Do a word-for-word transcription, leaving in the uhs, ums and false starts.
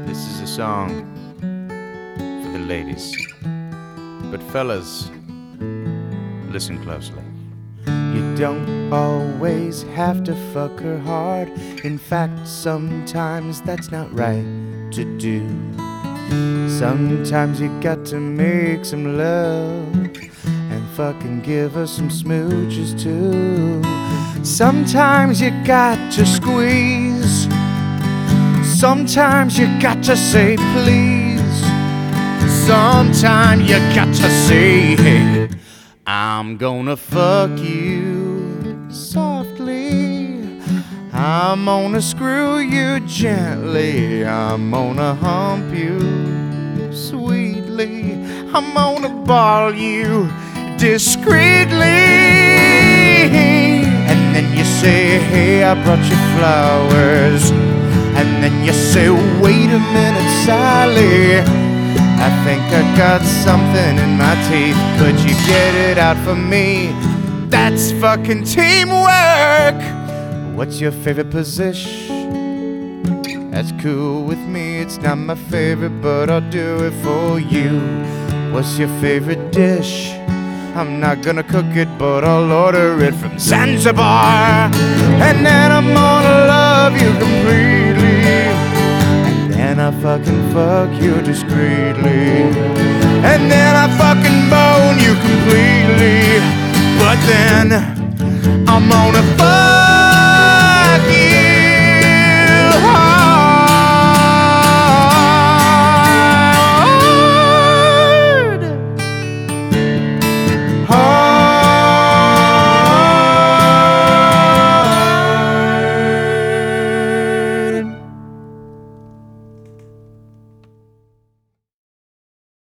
This is a song for the ladies. But fellas, listen closely. You don't always have to fuck her hard. In fact, sometimes that's not right to do. Sometimes you got to make some love and fucking give her some smooches too. Sometimes you got to squeeze. Sometimes you got to say please. Sometimes you got to say, hey, I'm gonna fuck you softly. I'm gonna screw you gently. I'm gonna hump you sweetly. I'm gonna ball you discreetly. And then you say, hey, I brought you flowers. And then you say, wait a minute, Sally, I think I got something in my teeth. Could you get it out for me? That's fucking teamwork. What's your favorite position? That's cool with me. It's not my favorite, but I'll do it for you. What's your favorite dish? I'm not gonna cook it, but I'll order it from Zanzibar. And then I'm gonna love you completely. And then I fucking fuck you discreetly. And then I fucking bone you completely. But then I'm gonna fuck